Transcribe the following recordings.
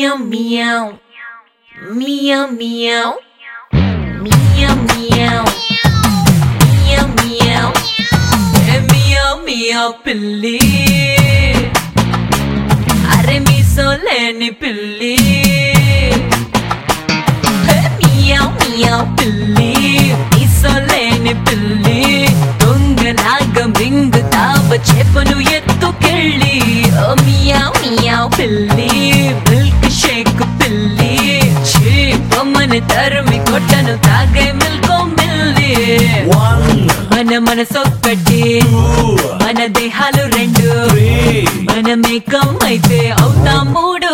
Meow meow, meow meow, meow meow, meow meow, meow meow pilli. Arre mi soleni pilli. Meow meow pilli, mi soleni pilli. Dunga naga mingu tava chepanu yettu kelli. Oh meow meow pilli. मन धर्मी कोटनु तागे मिल्को मिल्ली मन मन सोक्कटी मन देहालु रेंडु मन मेकम అయితే అవుతా మూడు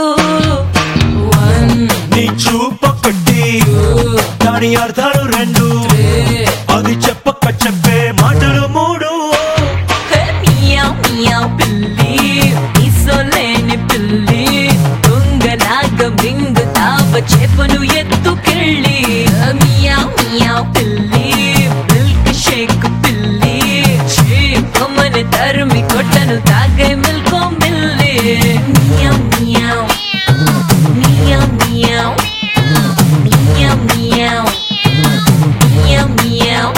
నీ చూపొక్కటి దాని అర్థాలు రెండు అది చెప్పక చెప్పే మాటలు మూడు మియావ్ మియావ్ పిల్లి ఇసోలేని పిల్లి తుంగలాగ మింగుతావ చెప్పును ఎత్తుకెళ్ళి మియావ్ మియావ్ పిల్లి మిల్క్ షేక్ పిల్లి చీపమని తరిమి కొట్టను తాగే మిల్కో మిల్లి మియావ్ మియావ్ మియావ్ మియావ్ మియావ్ మియావ్ మియావ్ మియావ్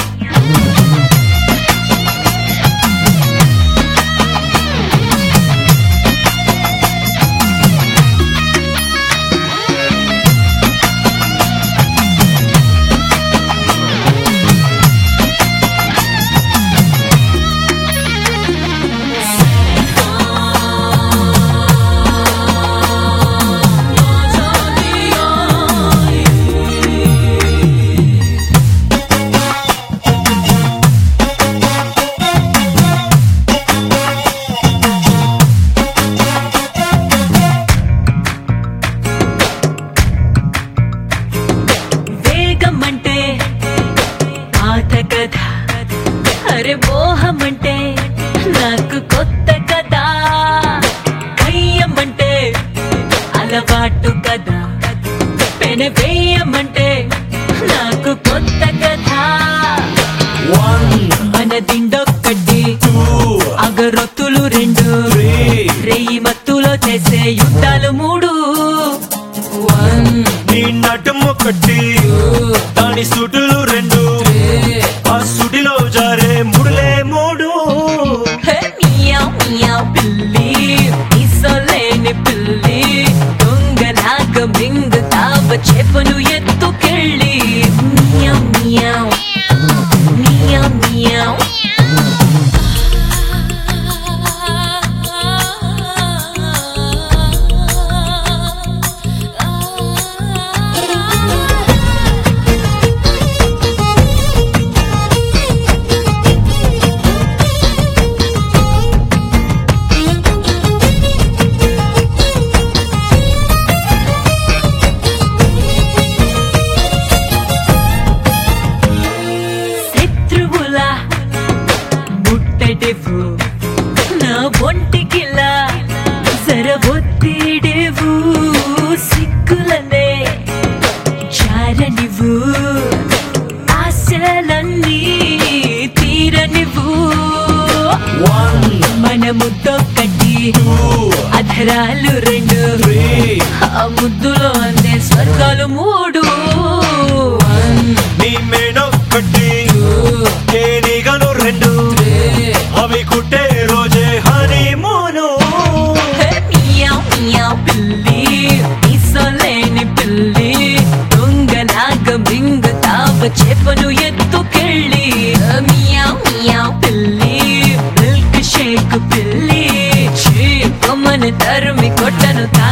అరే మోహమంటే నాకు కొత్త కదా కయ్యమంటే అలవాటు కదా పెన వేయమంటే నాకు కొత్త కదా మన దిండొక్కటి అగరొత్తులు రెండు రేయి మత్తులో చేసే యుద్ధాలు మూడు నీ నటమొక్కటి దాని సుడులు రెండు ఆ సుడిలో జారే ముడులే మూడు మియావ్ మియావ్ పిల్లి ఇసోలేని పిల్లి దొంగలాగ మింగుతావ చెప్పును ఎత్తుకెళ్ళి మియావ్ మియావ్ మియావ్ మియావ్ నా ఒంటికిలా జర ఒత్తిడేవు సిక్కులనే చారనివు ఆశలన్నీ తీరనివు మన ముద్దొక్కటి అధరాలు రెండు ఆ ముద్దులో అందే స్వర్గాలు మూడు నీ మేనొక్కటి ఏనిగలు రెండు అవి కుట్టే రోజే హనీమూను మియావ్ మియావ్ పిల్లి ఇసోలేని పిల్లి దొంగలాగ మింగుతావ చెప్పును ఎత్తుకెళ్ళి మియావ్ మియావ్ పిల్లి మిల్క్ షేక్ పిల్లి చీపమని తరిమి కొట్టను